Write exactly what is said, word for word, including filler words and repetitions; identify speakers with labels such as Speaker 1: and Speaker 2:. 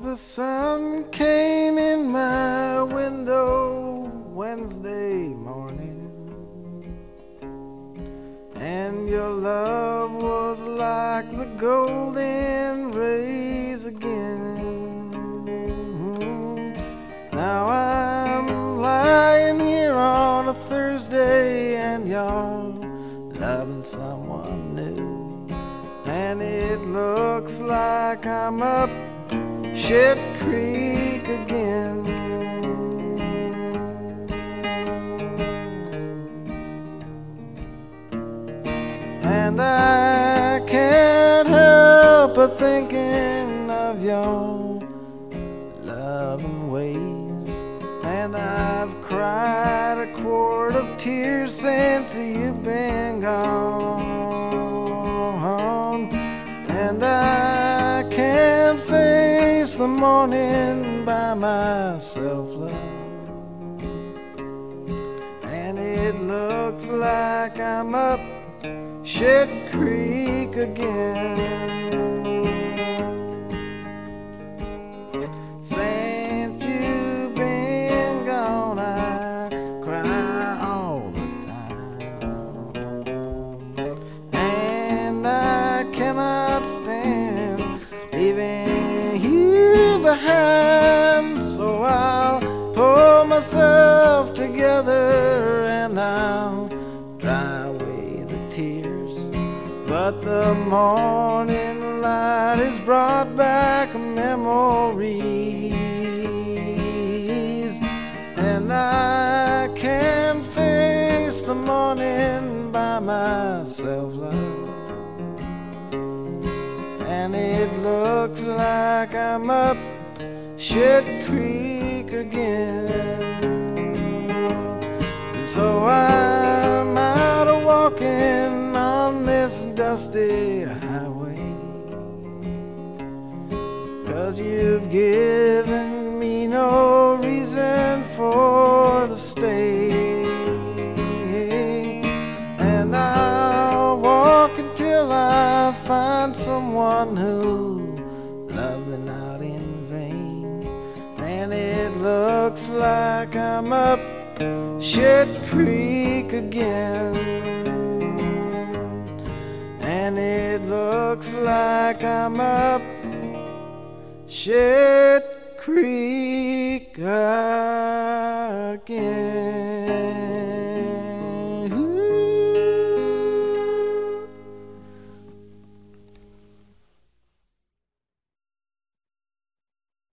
Speaker 1: the sun came in my window Wednesday morning, and your love was like the golden rays again. Now I'm lying here on a Thursday, and you're loving someone new, and it looks like I'm up Shit Creek again. And I can't help but thinking of your loving ways, and I've cried a quart of tears since you've been gone. And I can't face the morning by myself, love, and it looks like I'm up Shit Creek again. Since you've been gone, I cry all the time, and I cannot stand leaving you behind. So I'll pull myself together and I'll dry away the tears, but the morning light has brought back memories, and I can't face the morning by myself, love, and it looks like I'm up Shit Creek again. And so I'm out a walking on this dusty highway, 'cause you've given me no reason for to stay, and I'll walk until I find someone who loves me not in vain. And it looks like I'm up Shit Creek again, and it looks like I'm up Shit Creek again.